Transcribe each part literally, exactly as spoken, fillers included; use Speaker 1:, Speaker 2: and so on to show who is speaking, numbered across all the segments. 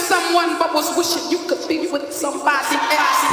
Speaker 1: someone but was wishing you could be with somebody else.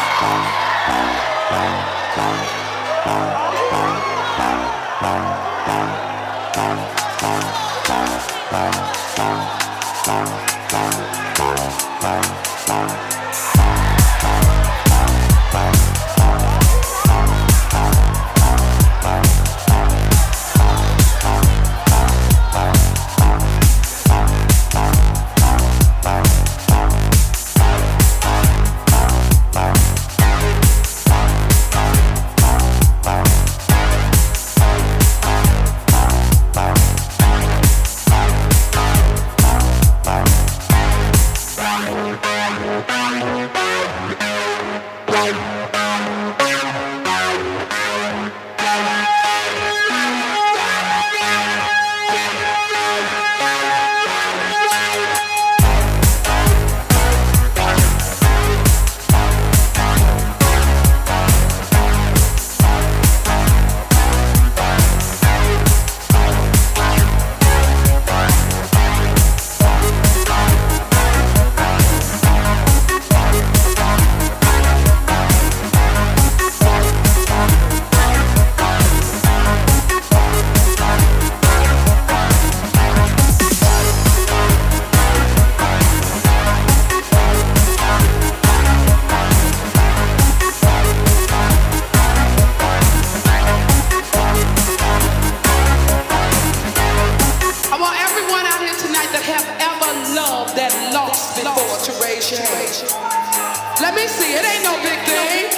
Speaker 1: Let me see, it ain't no big thing.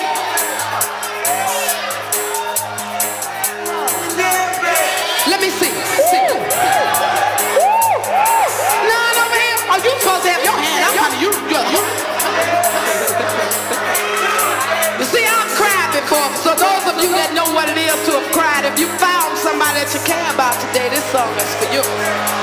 Speaker 1: Let me see, see. None over here. Oh, you supposed to have your hand up under you. you, you. You see, I've cried before, so those of you that know what it is to have cried, if you found somebody that you care about today, this song is for you.